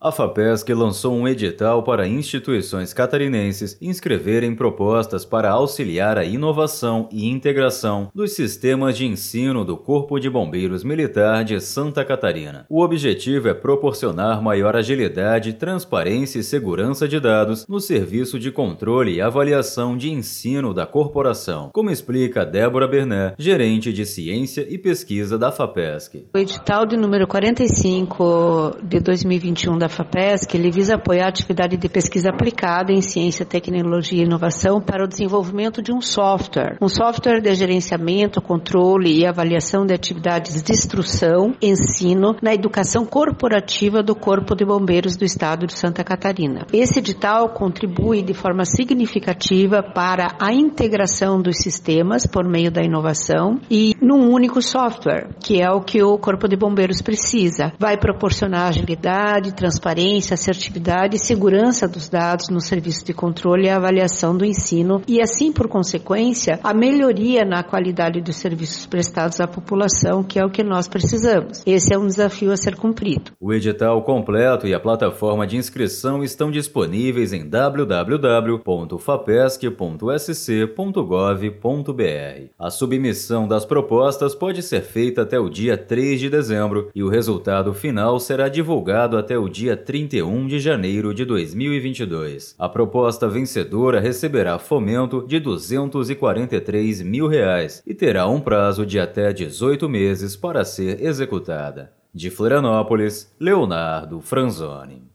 A FAPESC lançou um edital para instituições catarinenses inscreverem propostas para auxiliar a inovação e integração dos sistemas de ensino do Corpo de Bombeiros Militar de Santa Catarina. O objetivo é proporcionar maior agilidade, transparência e segurança de dados no serviço de controle e avaliação de ensino da corporação, como explica Débora Bernet, gerente de Ciência e Pesquisa da FAPESC. O edital de número 45 de 2021 da FAPESC, ele visa apoiar a atividade de pesquisa aplicada em ciência, tecnologia e inovação para o desenvolvimento de um software de gerenciamento, controle e avaliação de atividades de instrução, ensino na educação corporativa do Corpo de Bombeiros do Estado de Santa Catarina. Esse edital contribui de forma significativa para a integração dos sistemas por meio da inovação e num único software, que é o que o Corpo de Bombeiros precisa. Vai proporcionar agilidade, transparência, assertividade e segurança dos dados no serviço de controle e avaliação do ensino e, assim, por consequência, a melhoria na qualidade dos serviços prestados à população, que é o que nós precisamos. Esse é um desafio a ser cumprido. O edital completo e a plataforma de inscrição estão disponíveis em www.fapesc.sc.gov.br. A submissão das propostas pode ser feita até o dia 3 de dezembro e o resultado final será divulgado até o dia 31 de janeiro de 2022. A proposta vencedora receberá fomento de R$ 243 mil e terá um prazo de até 18 meses para ser executada. De Florianópolis, Leonardo Franzoni.